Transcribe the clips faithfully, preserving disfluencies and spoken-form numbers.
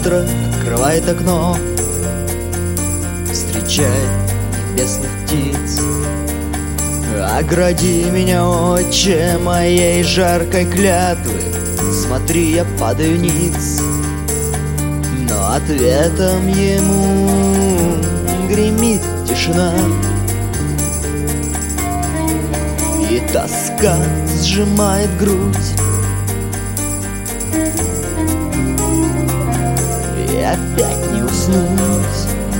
утро открывает окно, встречает небесных птиц. Огради меня, отче, моей жаркой клятвы, смотри, я падаю ниц. Но ответом ему гремит тишина, и тоска сжимает грудь. И опять не уснуть.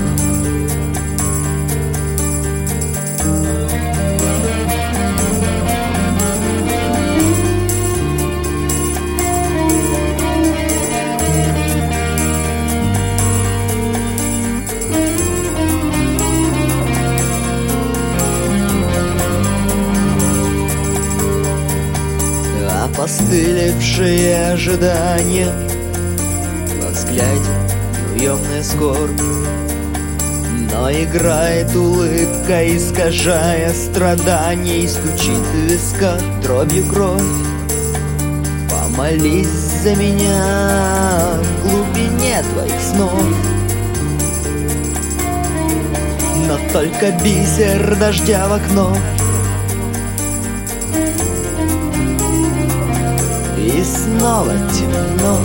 Опостылевшие ожидания, во взгляде неуемная скорбь, но играет улыбка, искажая страдания, и стучит в висках дробью кровь. Помолись за меня в глубине твоих снов, но только бисер дождя в окно. И снова темно.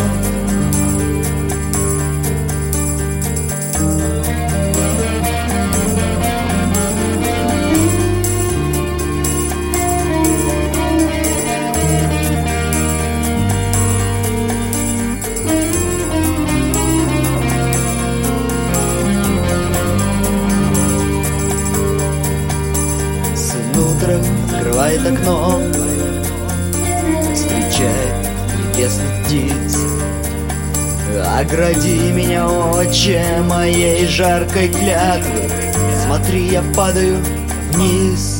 Сын утра открывает окно, встречает небесных птиц. Огради меня, отче, моей жаркой клятвы, смотри, я падаю вниз.